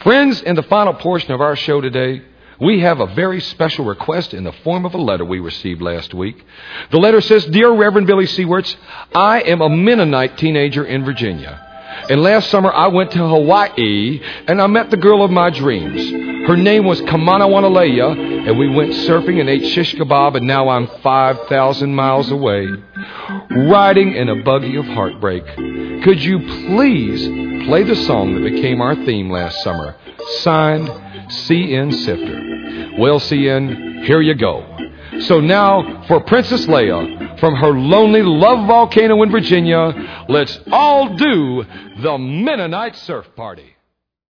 Friends, in the final portion of our show today, we have a very special request in the form of a letter we received last week. The letter says, Dear Reverend Billy Seawarts, I am a Mennonite teenager in Virginia. And last summer I went to Hawaii and I met the girl of my dreams. Her name was Kamana Wanalea, and we went surfing and ate shish kebab, and now I'm 5,000 miles away, riding in a buggy of heartbreak. Could you please play the song that became our theme last summer? Signed, C.N. Sifter. Well, C.N., here you go. So now, for Princess Leia, from her lonely love volcano in Virginia, let's all do the Mennonite Surf Party.